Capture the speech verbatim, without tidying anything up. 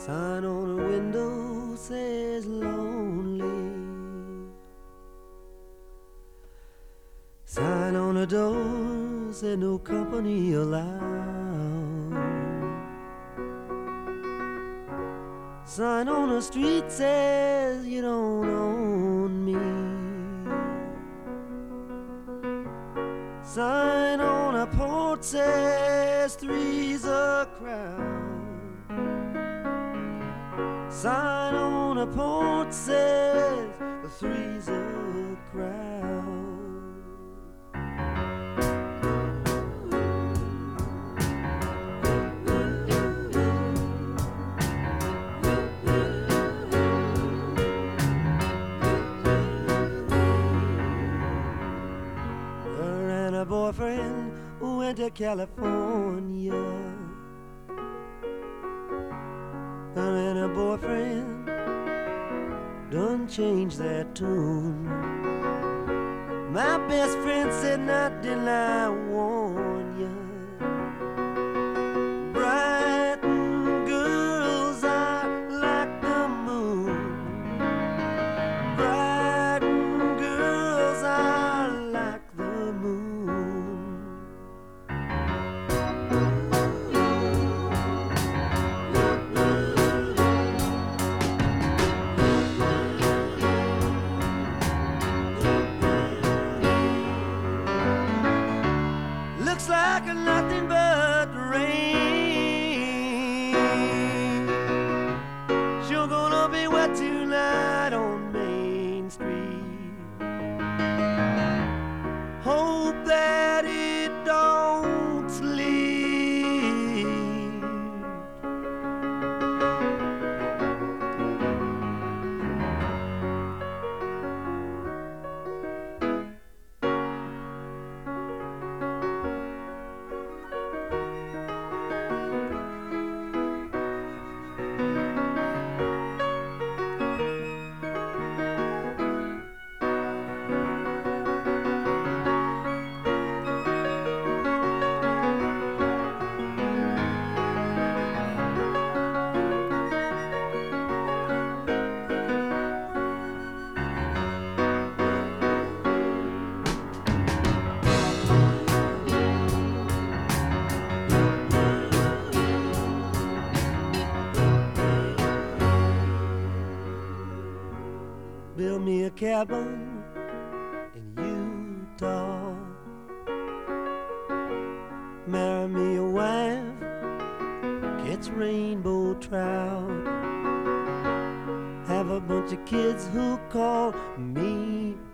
Sign on a window says lonely. Sign on a door says no company allowed. Sign on the street says you don't own me. Sign on a porch says three's a crowd. Sign on a porch says the three's a crowd. Her and her boyfriend went to California. Her and her boyfriend done changed their tune. My best friend said, not till I warn ya. Brighton girls are like the moon. Brighton girls are like the moon. Looks like nothing but rain. Sure gonna be wet tonight on Main Street. Hope that it don't sleep. Build me a cabin in Utah. Marry me a wife, catch rainbow trout. Have a bunch of kids who call me